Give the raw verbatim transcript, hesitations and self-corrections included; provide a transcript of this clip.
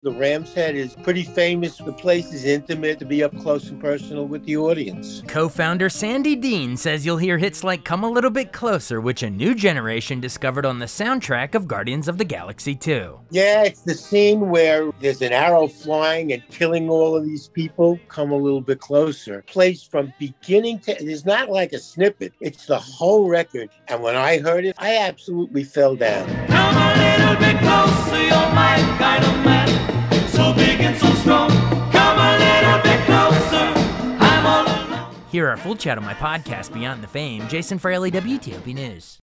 The Ram's Head is pretty famous. The place is intimate, to be up close and personal with the audience. Co-founder Sandy Dean says you'll hear hits like Come a Little Bit Closer, which a new generation discovered on the soundtrack of Guardians of the Galaxy two. Yeah, it's the scene where there's an arrow flying and killing all of these people. Come a Little Bit Closer. Plays from beginning to, it's not like a snippet. It's the whole record. And when I heard it, I absolutely fell down. Come a little bit closer, you're my kind of man. So big and so strong. Come a little bit closer. I'm all alone. Hear our full chat on my podcast, Beyond the Fame. Jason Fraley, W T O P News.